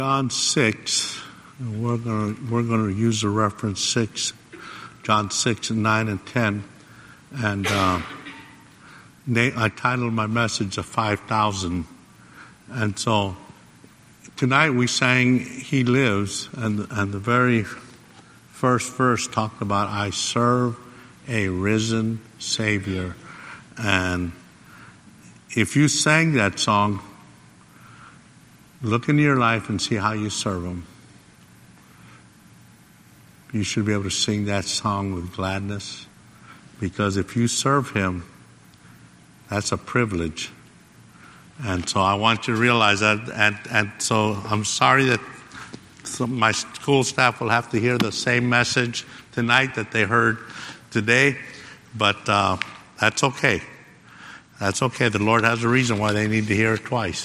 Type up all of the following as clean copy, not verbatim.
John 6, and we're going to use the reference 6, John 6 and 9 and 10. And I titled my message, "The 5,000." And so tonight we sang "He Lives," and the very first verse talked about, "I serve a risen Savior." And if you sang that song, look into your life and see how you serve Him. You should be able to sing that song with gladness, because if you serve Him, that's a privilege. And so I want you to realize that. And so I'm sorry that my school staff will have to hear the same message tonight that they heard today, but that's okay. That's okay. The Lord has a reason why they need to hear it twice.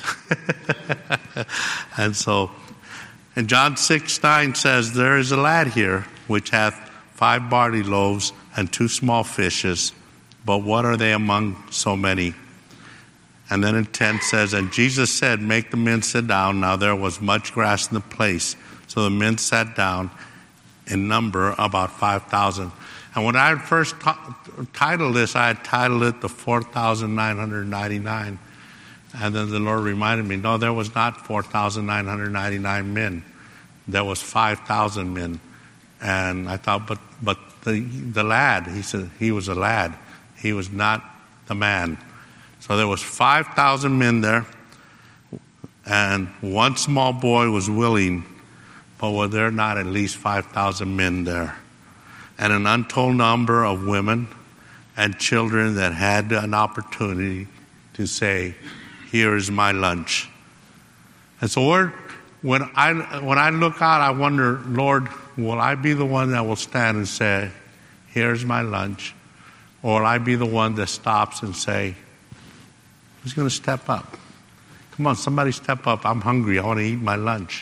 And John 6:9 says, "There is a lad here which hath 5 barley loaves and 2 small fishes, but what are they among so many?" And then in 10 says, "And Jesus said, Make the men sit down. Now there was much grass in the place. So the men sat down, in number about 5,000. And when I first titled this, I had titled it "The 4,999. And then the Lord reminded me, no, there was not 4,999 men. There was 5,000 men. And I thought, but the lad, he said he was a lad. He was not the man. So there was 5,000 men there, and one small boy was willing, but were there not at least 5,000 men there? And an untold number of women and children that had an opportunity to say, "Here is my lunch." And so when I look out, I wonder, Lord, will I be the one that will stand and say, "Here's my lunch"? Or will I be the one that stops and say, "Who's going to step up? Come on, somebody step up. I'm hungry. I want to eat my lunch."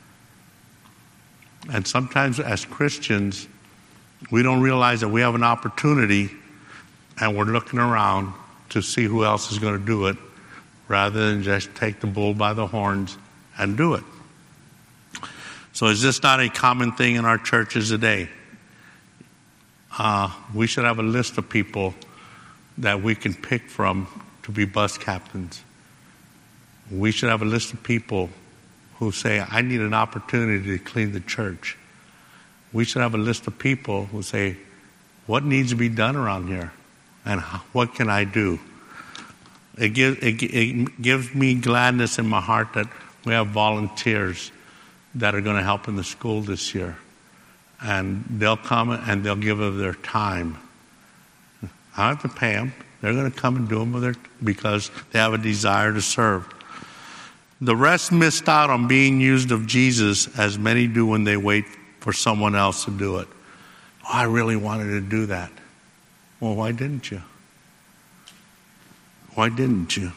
And sometimes as Christians, we don't realize that we have an opportunity, and we're looking around to see who else is going to do it, rather than just take the bull by the horns and do it. So is this not a common thing in our churches today? We should have a list of people that we can pick from to be bus captains. We should have a list of people who say, "I need an opportunity to clean the church." We should have a list of people who say, "What needs to be done around here? And what can I do?" It gives me gladness in my heart that we have volunteers that are going to help in the school this year. And they'll come and they'll give of their time. I don't have to pay them. They're going to come and do them because they have a desire to serve. The rest missed out on being used of Jesus, as many do when they wait for someone else to do it. "Oh, I really wanted to do that." Well, why didn't you? Why didn't you?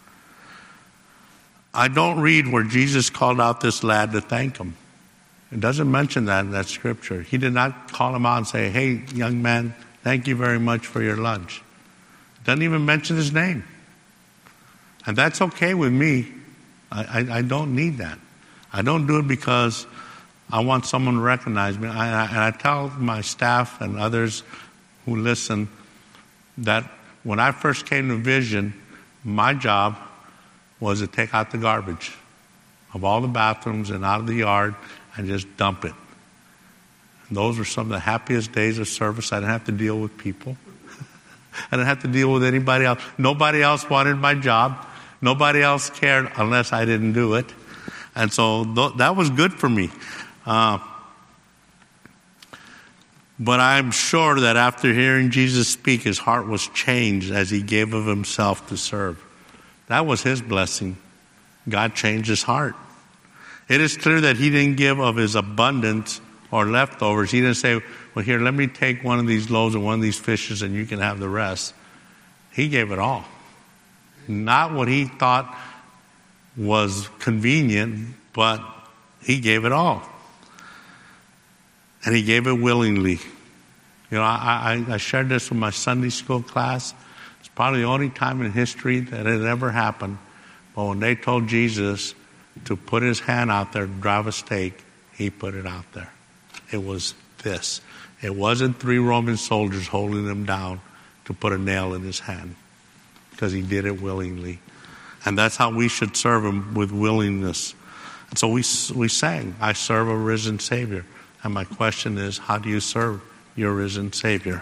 I don't read where Jesus called out this lad to thank him. It doesn't mention that in that scripture. He did not call him out and say, "Hey, young man, thank you very much for your lunch." It doesn't even mention his name. And that's okay with me. I don't need that. I don't do it because I want someone to recognize me. And I tell my staff and others who listen that when I first came to Vision, my job was to take out the garbage of all the bathrooms and out of the yard and just dump it. And those were some of the happiest days of service. I didn't have to deal with people. I didn't have to deal with anybody else. Nobody else wanted my job. Nobody else cared unless I didn't do it. And so that was good for me. But I'm sure that after hearing Jesus speak, his heart was changed as he gave of himself to serve. That was his blessing. God changed his heart. It is clear that he didn't give of his abundance or leftovers. He didn't say, "Well, here, let me take one of these loaves and one of these fishes and you can have the rest." He gave it all. Not what he thought was convenient, but he gave it all. And he gave it willingly. You know, I shared this with my Sunday school class. It's probably the only time in history that it ever happened. But when they told Jesus to put his hand out there to drive a stake, he put it out there. It was this. It wasn't 3 Roman soldiers holding him down to put a nail in his hand, because he did it willingly. And that's how we should serve him, with willingness. And so we sang, I serve a risen Savior. And my question is, how do you serve your risen Savior?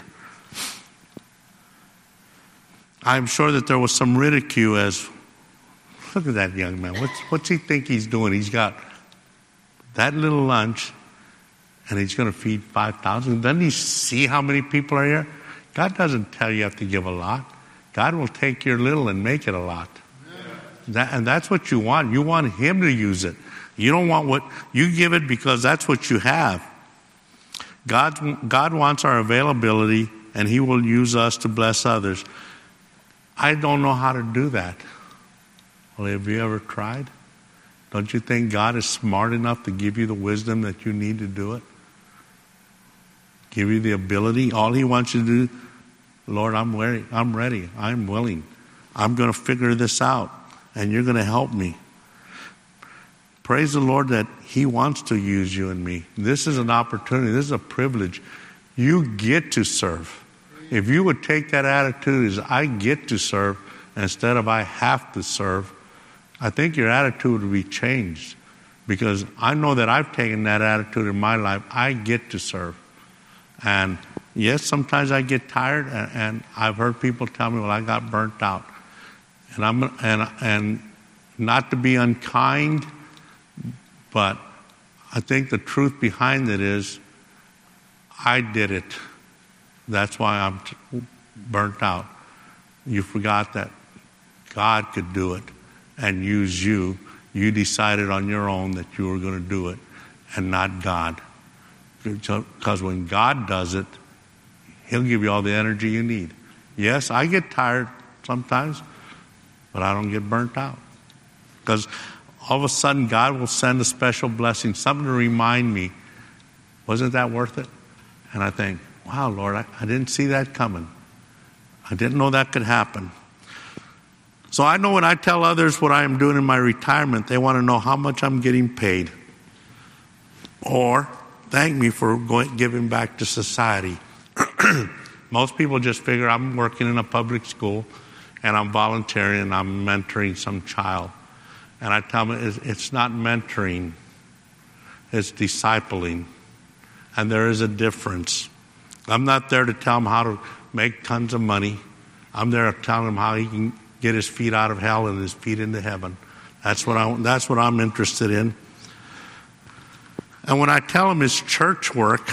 I'm sure that there was some ridicule as, look at that young man. What's he think he's doing? He's got that little lunch, and he's going to feed 5,000. Doesn't he see how many people are here? God doesn't tell you have to give a lot. God will take your little and make it a lot. And that's what you want. You want him to use it. You don't want what you give it, because that's what you have. God wants our availability, and he will use us to bless others. I don't know how to do that. Well, have you ever tried? Don't you think God is smart enough to give you the wisdom that you need to do it? Give you the ability. All he wants you to do, Lord, I'm ready, I'm willing. I'm going to figure this out, and you're going to help me. Praise the Lord that he wants to use you and me. This is an opportunity. This is a privilege. You get to serve. If you would take that attitude as I get to serve instead of I have to serve, I think your attitude would be changed. Because I know that I've taken that attitude in my life. I get to serve. And yes, sometimes I get tired, and I've heard people tell me, well, I got burnt out. And not to be unkind, but I think the truth behind it is I did it. That's why I'm burnt out. You forgot that God could do it and use you. You decided on your own that you were going to do it, and not God. Because when God does it, he'll give you all the energy you need. Yes, I get tired sometimes, but I don't get burnt out. Because all of a sudden, God will send a special blessing, something to remind me, wasn't that worth it? And I think, wow, Lord, I didn't see that coming. I didn't know that could happen. So I know when I tell others what I am doing in my retirement, they want to know how much I'm getting paid. Or thank me for giving back to society. Most people just figure I'm working in a public school and I'm volunteering and I'm mentoring some child. And I tell them it's not mentoring, it's discipling. And there is a difference. I'm not there to tell him how to make tons of money. I'm there to tell him how he can get his feet out of hell and his feet into heaven. That's what I'm interested in. And when I tell them it's church work,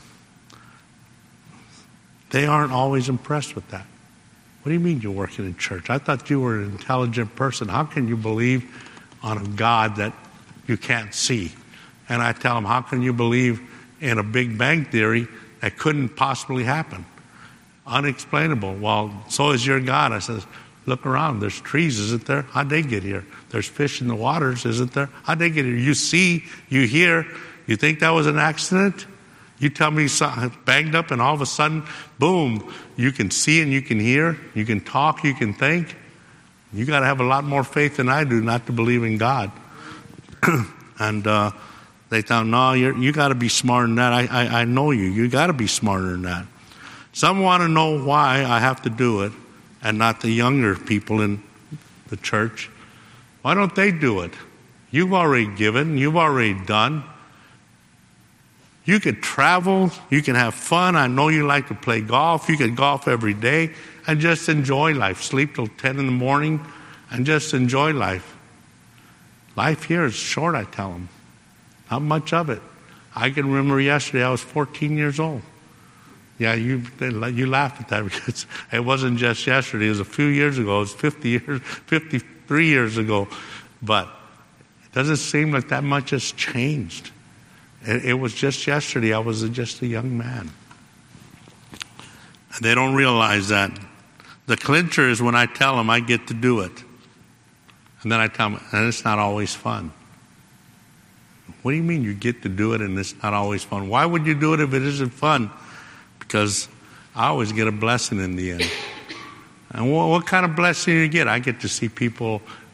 they aren't always impressed with that. What do you mean you're working in church? I thought you were an intelligent person. How can you believe on a God that you can't see? And I tell them, how can you believe in a Big Bang theory that couldn't possibly happen? Unexplainable. Well, so is your God. I says, look around. There's trees, isn't there? How'd they get here? There's fish in the waters, isn't there? How'd they get here? You see, you hear. You think that was an accident? You tell me something banged up and all of a sudden, boom, you can see and you can hear. You can talk, you can think. You got to have a lot more faith than I do not to believe in God. And they thought, no, you got to be smarter than that. I know you. You got to be smarter than that. Some want to know why I have to do it and not the younger people in the church. Why don't they do it? You've already given. You've already done. You could travel. You can have fun. I know you like to play golf. You could golf every day and just enjoy life. Sleep till 10 in the morning and just enjoy life. Life here is short, I tell them. Not much of it. I can remember yesterday I was 14 years old. Yeah, you laugh at that because it wasn't just yesterday. It was a few years ago. It was 53 years ago. But it doesn't seem like that much has changed. It was just yesterday. I was just a young man. And they don't realize that. The clincher is when I tell them I get to do it. And then I tell them, and it's not always fun. What do you mean you get to do it and it's not always fun? Why would you do it if it isn't fun? Because I always get a blessing in the end. And what kind of blessing do you get? I get to see people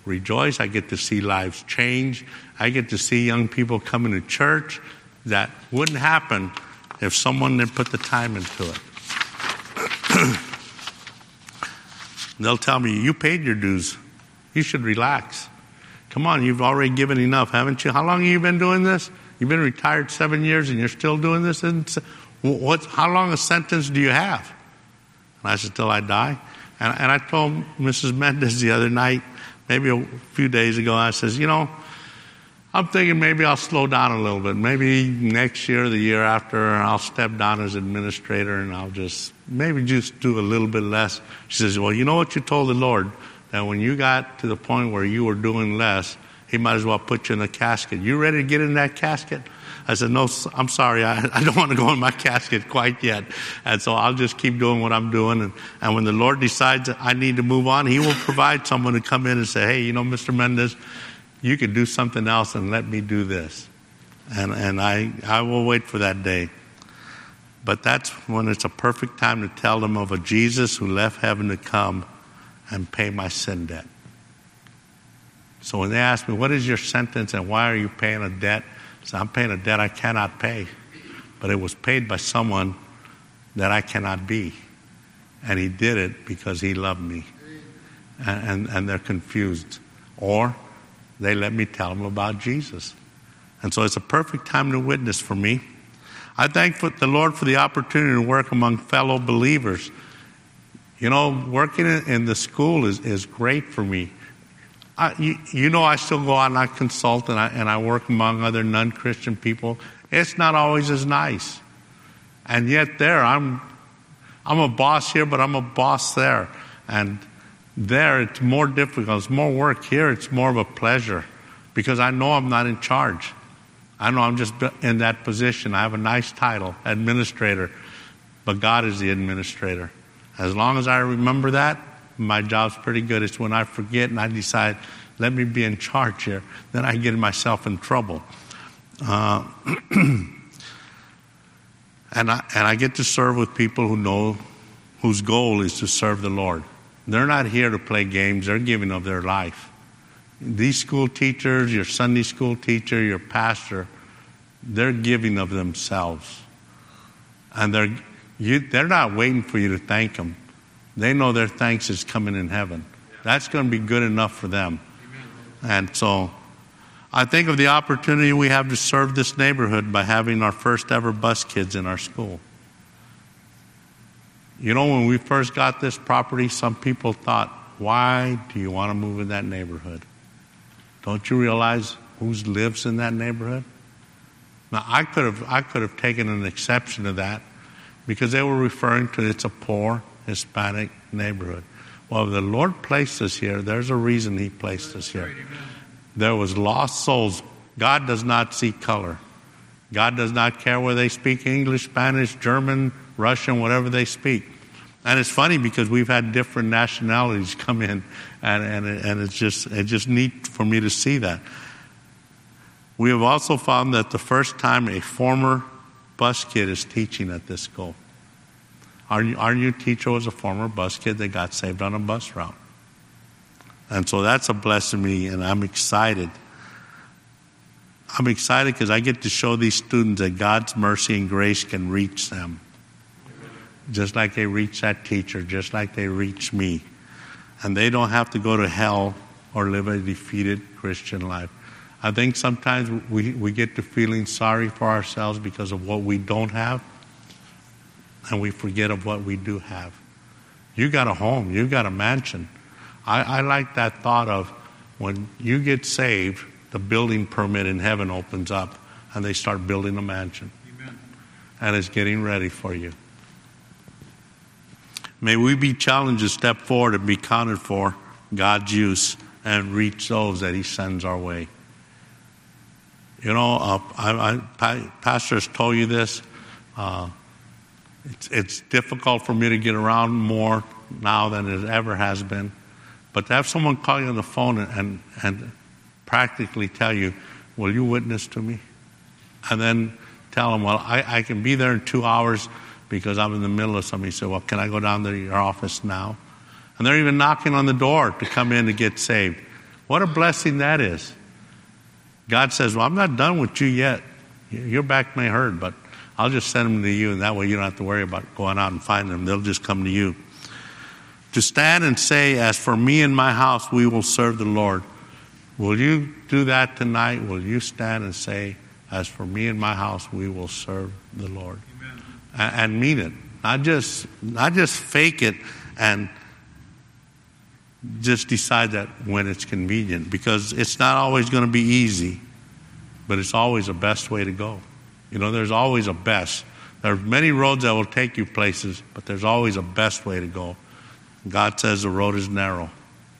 rejoice. I get to see lives change. I get to see young people coming to church. That wouldn't happen if someone didn't put the time into it. They'll tell me, you paid your dues. You should relax. Come on, you've already given enough, haven't you? How long have you been doing this? You've been retired 7 years and you're still doing this? How long a sentence do you have? And I said, till I die. And I told Mrs. Mendez the other night, maybe a few days ago, I says, I'm thinking maybe I'll slow down a little bit. Maybe next year, the year after, I'll step down as administrator and I'll just do a little bit less. She says, well, you know what you told the Lord? That when you got to the point where you were doing less, He might as well put you in a casket. You ready to get in that casket? I said, no, I'm sorry. I don't want to go in my casket quite yet. And so I'll just keep doing what I'm doing. And when the Lord decides I need to move on, He will provide someone to come in and say, hey, Mr. Mendez, you could do something else and let me do this. And I will wait for that day. But that's when it's a perfect time to tell them of a Jesus who left heaven to come and pay my sin debt. So when they ask me, what is your sentence and why are you paying a debt? I say, I'm paying a debt I cannot pay. But it was paid by someone that I cannot be. And He did it because He loved me. And they're confused. Or they let me tell them about Jesus. And so it's a perfect time to witness for me. I thank the Lord for the opportunity to work among fellow believers. Working in the school is great for me. I still go out and I consult and I work among other non-Christian people. It's not always as nice. And yet I'm a boss here, but I'm a boss there. And there it's more difficult. It's more work. Here it's more of a pleasure because I know I'm not in charge. I know I'm just in that position. I have a nice title, administrator, but God is the administrator. As long as I remember that, my job's pretty good. It's when I forget and I decide, let me be in charge here, then I get myself in trouble. And I get to serve with people whose goal is to serve the Lord. They're not here to play games. They're giving of their life. These school teachers, your Sunday school teacher, your pastor, they're giving of themselves. And they're not waiting for you to thank them. They know their thanks is coming in heaven. That's going to be good enough for them. And so I think of the opportunity we have to serve this neighborhood by having our first ever bus kids in our school. When we first got this property, some people thought, why do you want to move in that neighborhood? Don't you realize who lives in that neighborhood? Now, I could have taken an exception to that because they were referring to it's a poor Hispanic neighborhood. Well, if the Lord placed us here, there's a reason He placed us here. There was lost souls. God does not see color. God does not care whether they speak English, Spanish, German, Russian, whatever they speak. And it's funny because we've had different nationalities come in, and it's just neat for me to see that. We have also found that the first time a former bus kid is teaching at this school. Our new teacher was a former bus kid that got saved on a bus route. And so that's a blessing to me, and I'm excited. I'm excited because I get to show these students that God's mercy and grace can reach them. Just like they reach that teacher, just like they reach me. And they don't have to go to hell or live a defeated Christian life. I think sometimes we get to feeling sorry for ourselves because of what we don't have, and we forget of what we do have. You got a home, you got a mansion. I like that thought of when you get saved, the building permit in heaven opens up and they start building a mansion. Amen. And it's getting ready for you. May we be challenged to step forward and be counted for God's use and reach those that He sends our way. Pastor has told you this. It's difficult for me to get around more now than it ever has been. But to have someone call you on the phone and practically tell you, will you witness to me? And then tell them, well, I can be there in 2 hours because I'm in the middle of something. You say, well, can I go down to your office now? And they're even knocking on the door to come in to get saved. What a blessing that is. God says, well, I'm not done with you yet. Your back may hurt, but I'll just send them to you, and that way you don't have to worry about going out and finding them. They'll just come to you. To stand and say, as for me and my house, we will serve the Lord. Will you do that tonight? Will you stand and say, as for me and my house, we will serve the Lord? Amen. And mean it. Not just fake it and just decide that when it's convenient, because it's not always going to be easy, but it's always the best way to go. You know, there's always a best. There are many roads that will take you places, but there's always a best way to go. God says the road is narrow.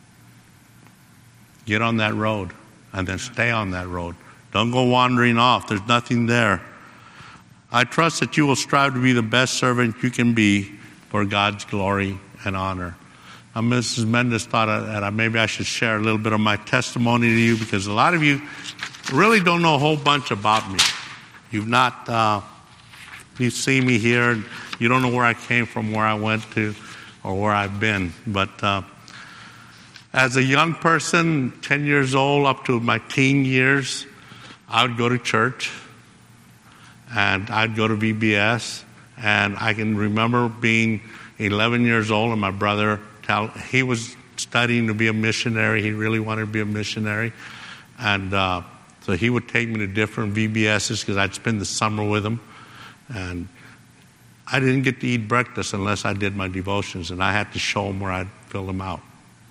Get on that road and then stay on that road. Don't go wandering off. There's nothing there. I trust that you will strive to be the best servant you can be for God's glory and honor. Now, Mrs. Mendes thought that maybe I should share a little bit of my testimony to you, because a lot of you really don't know a whole bunch about me. You've not, you see me here, and you don't know where I came from, where I went to, or where I've been. But as a young person, 10 years old up to my teen years, I would go to church, and I'd go to VBS, and I can remember being 11 years old, and my brother, he was studying to be a missionary. He really wanted to be a missionary. And so he would take me to different VBSs because I'd spend the summer with him. And I didn't get to eat breakfast unless I did my devotions, and I had to show them where I'd fill them out.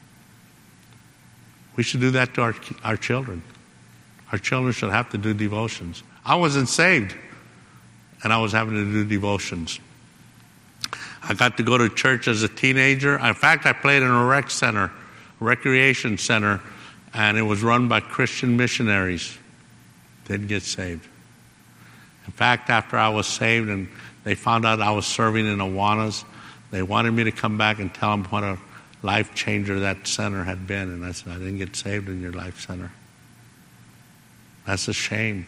We should do that to our children. Our children should have to do devotions. I wasn't saved, and I was having to do devotions. I got to go to church as a teenager. In fact, I played in a recreation center, and it was run by Christian missionaries. Didn't get saved. In fact, after I was saved and they found out I was serving in Awanas, they wanted me to come back and tell them what a life changer that center had been. And I said, I didn't get saved in your life center. That's a shame.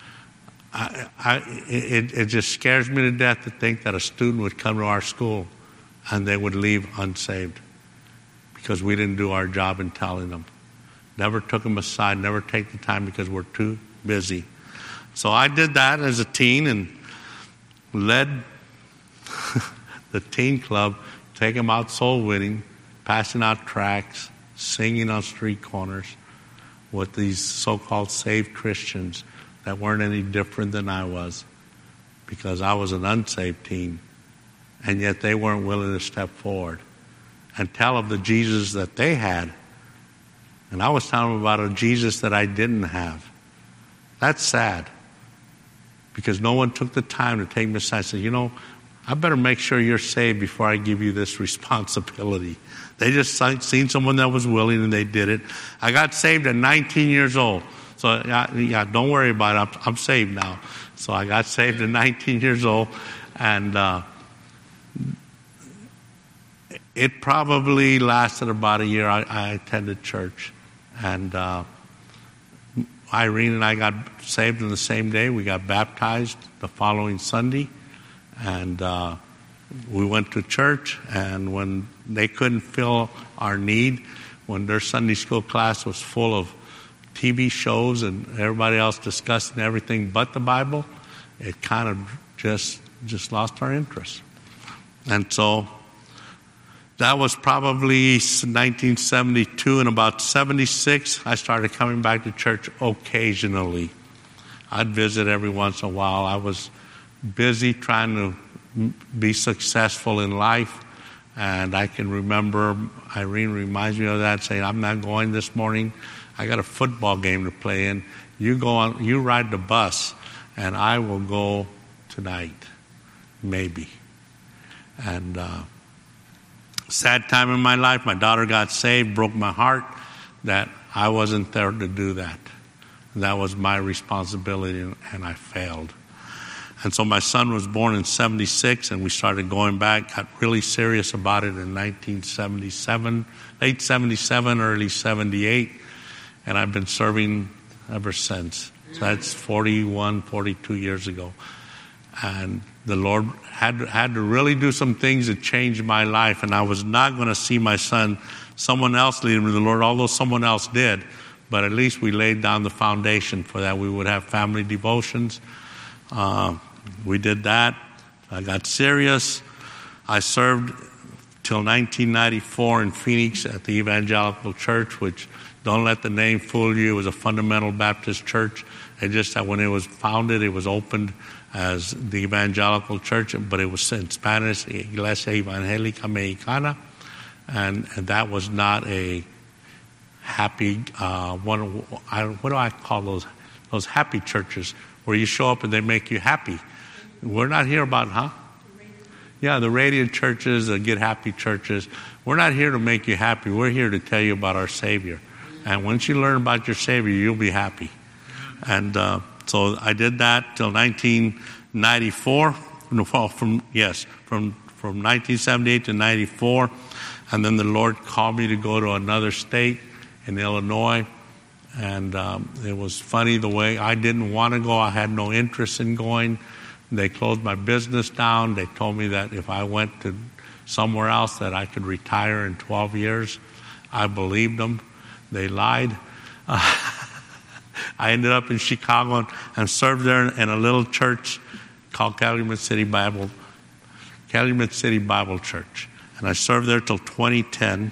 It just scares me to death to think that a student would come to our school and they would leave unsaved because we didn't do our job in telling them. Never took them aside, never take the time because we're too busy. So I did that as a teen and led the teen club, take them out soul winning, passing out tracts, singing on street corners with these so-called saved Christians that weren't any different than I was, because I was an unsaved teen, and yet they weren't willing to step forward and tell of the Jesus that they had. And I was telling them about a Jesus that I didn't have. That's sad, because no one took the time to take me aside and say, you know, I better make sure you're saved before I give you this responsibility. They just seen someone that was willing and they did it. I got saved at 19 years old. So, yeah, don't worry about it. I'm saved now. So I got saved at 19 years old. And it probably lasted about a year. I attended church. And Irene and I got saved on the same day. We got baptized the following Sunday. And we went to church. And when they couldn't fill our need, when their Sunday school class was full of TV shows and everybody else discussing everything but the Bible, it kind of just lost our interest. And so that was probably 1972, and about 76, I started coming back to church occasionally. I'd visit every once in a while. I was busy trying to be successful in life, and I can remember Irene reminds me of that, saying, I'm not going this morning. I got a football game to play in. You ride the bus, and I will go tonight, maybe. And sad time in my life. My daughter got saved, broke my heart that I wasn't there to do that. That was my responsibility, and I failed. And so my son was born in 76, and we started going back, got really serious about it in 1977, late 77, early 78. And I've been serving ever since. So that's 41, 42 years ago. And the Lord had to really do some things that changed my life, and I was not going to see my son, someone else lead him to the Lord, although someone else did. But at least we laid down the foundation for that. We would have family devotions. We did that. I got serious. I served till 1994 in Phoenix at the Evangelical Church, which, don't let the name fool you, it was a fundamental Baptist church. It just that when it was founded, it was opened as the Evangelical Church, but it was in Spanish, Iglesia Evangélica Mexicana, and that was not a happy, what do I call those happy churches where you show up and they make you happy? We're not here about, Yeah, the radiant churches, the get happy churches. We're not here to make you happy. We're here to tell you about our Savior. And once you learn about your Savior, you'll be happy. And so I did that till 1994. From 1978 to 94. And then the Lord called me to go to another state in Illinois. And it was funny the way I didn't want to go. I had no interest in going. They closed my business down. They told me that if I went to somewhere else that I could retire in 12 years. I believed them. They lied. I ended up in Chicago and served there in a little church called Calumet City Bible Church. And I served there till 2010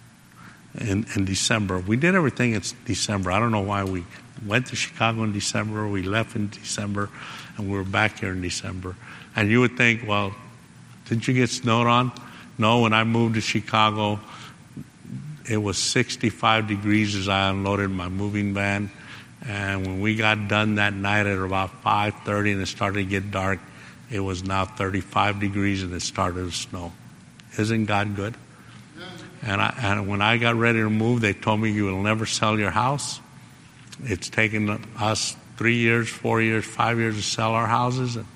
in December. We did everything in December. I don't know why we went to Chicago in December. We left in December. And we were back here in December. And you would think, well, didn't you get snowed on? No, when I moved to Chicago, it was 65 degrees as I unloaded my moving van. And when we got done that night at about 5:30 and it started to get dark, it was now 35 degrees and it started to snow. Isn't God good? And when I got ready to move, they told me you will never sell your house. It's taken us 3 years, 4 years, 5 years to sell our houses. And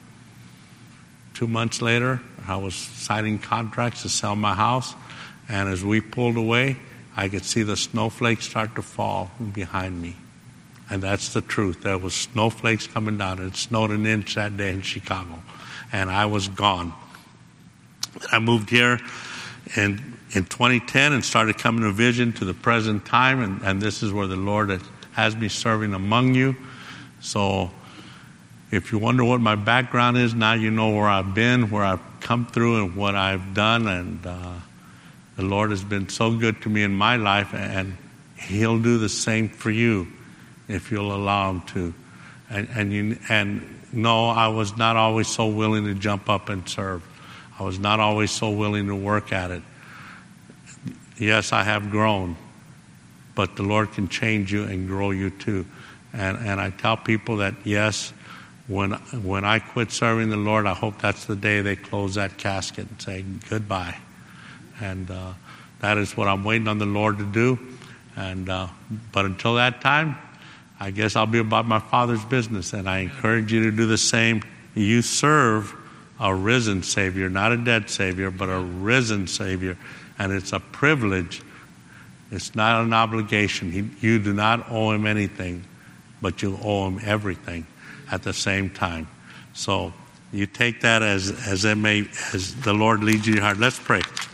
2 months later, I was signing contracts to sell my house. And as we pulled away, I could see the snowflakes start to fall behind me. And that's the truth. There was snowflakes coming down. It snowed an inch that day in Chicago. And I was gone. I moved here in 2010 and started coming to Vision to the present time. And this is where the Lord has me serving among you. So if you wonder what my background is, now you know where I've been, where I've come through, and what I've done. And the Lord has been so good to me in my life, and He'll do the same for you if you'll allow Him to. And no, I was not always so willing to jump up and serve. I was not always so willing to work at it. Yes, I have grown, but the Lord can change you and grow you too. And I tell people that, yes, when I quit serving the Lord, I hope that's the day they close that casket and say goodbye. And that is what I'm waiting on the Lord to do. And but until that time, I guess I'll be about my Father's business. And I encourage you to do the same. You serve a risen Savior, not a dead Savior, but a risen Savior. And it's a privilege. It's not an obligation. You do not owe Him anything, but you owe Him everything at the same time. So you take that as the Lord leads you in your heart. Let's pray.